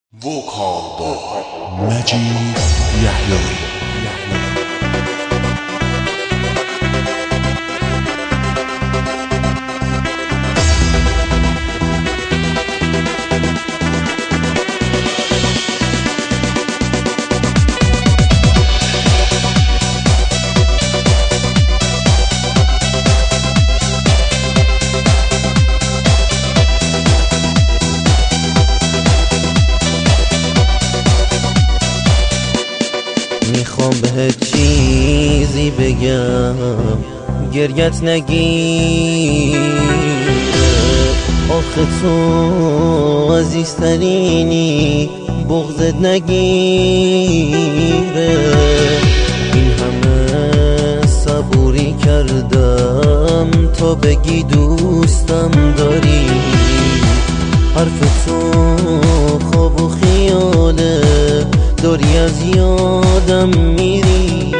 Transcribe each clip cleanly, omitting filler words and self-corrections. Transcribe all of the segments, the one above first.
وکال با مجید یحیایی. میخوام بهت چیزی بگم گریت نگیره، آخه تو عزیزترینی بغضت نگیره. این همه صبوری کردم تا بگی دوستم داری، حرف تو خواب و خیاله، داری از یادم میری.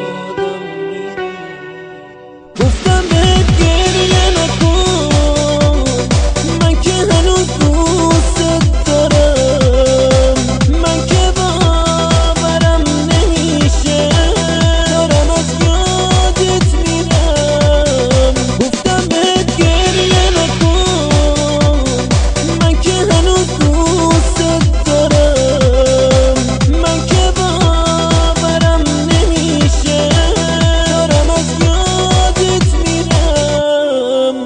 گفتم بهت گریه نکن، من که هنوز دوست دارم، من که باورم نمیشه دارم از یادت میرم. گفتم بهت گریه نکن، من که هنوز دوست دارم، من که باورم نمیشه دارم از یادت میرم.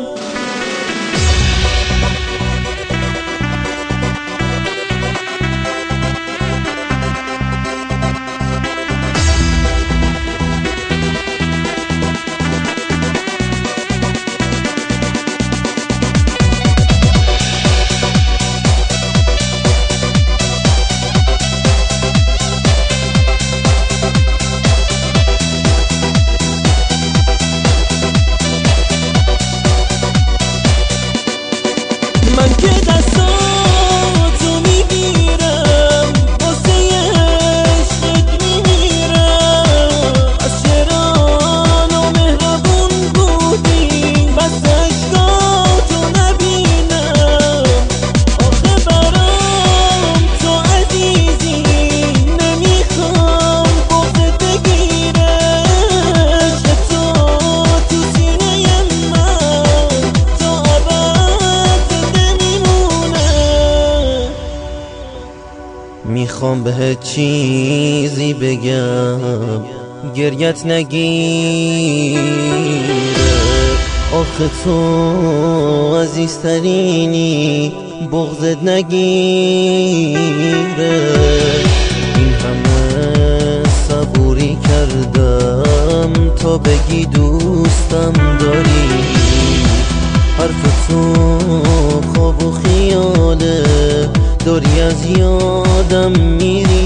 من که دستاتو میگیرم، واسه عشقت میمیرم. از چرا نامهربون بودی بس عشقاتو نبینم. آخه برام تو عزیزی، نمیخوام بغضت بگیره. عشق تو سینه من تا ابد میخوام بهت چیزی بگم گریت نگیره، آخه تو عزیزترینی بغضت نگیره. این همه صبوری کردم تا بگی دوستم داری، حرف تو خواب و خیاله، داری از یادم میری.